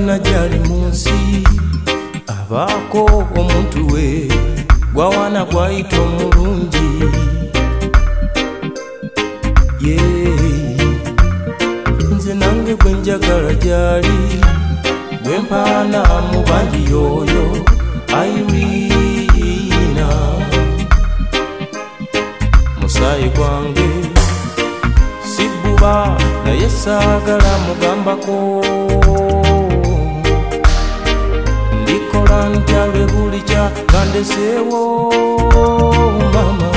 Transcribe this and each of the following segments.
yonna gyali munsi abaako omuntu we gwawana gwayita omulungi nze nange gwe njagala gyali gwe mpaana mu bangi yoyo Irina musaayi gwange sibbuba naye saagala mugambako ndikola ntya lwe bulikya kandeseewo mama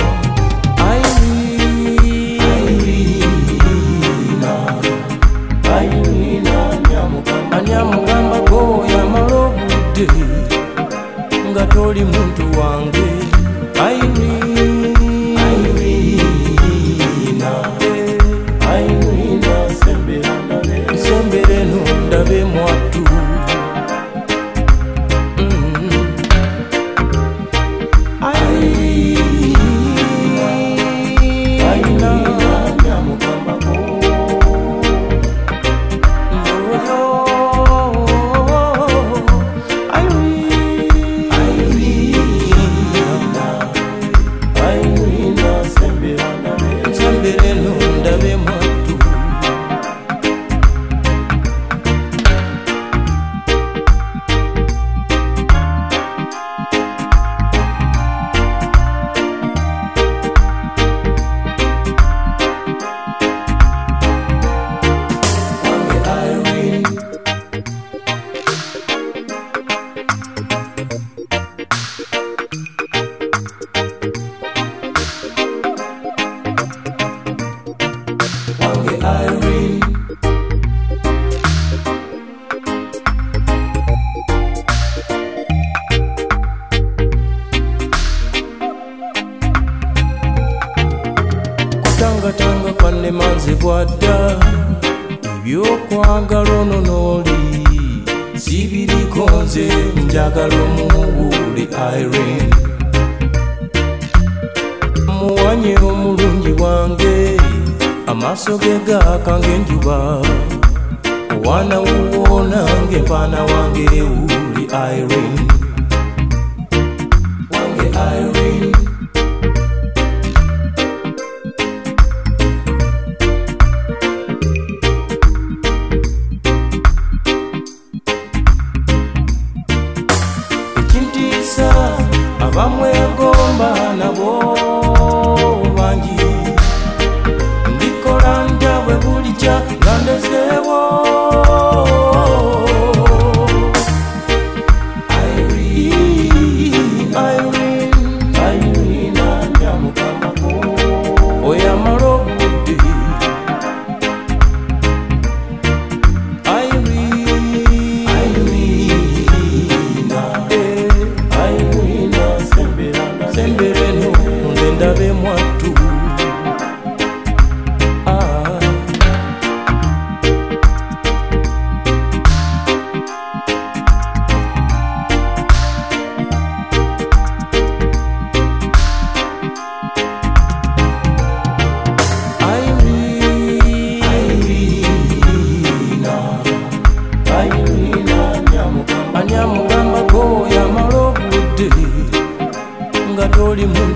Irina anyamugambako yamala obudde nga toli muntu wange Irina sembere no ndabe mwattu Tanga kwanne manze bwadda ebyokwagala ono n'oli sibiriko nze njagala omuwuule Irene muwanye omulungi wange amaaso ge gaaka ng'enjuba owaana wuwo nange mpaana wange ewuuli Irene wange Irene abamwegomba nabo bangi ndikola ntya bwe bulikya nga ndezeewo Irina nyamugambako oyamala obudde sembere no nze ndabe mwattu Irina anyamugambako yamala obudde nga toli muntu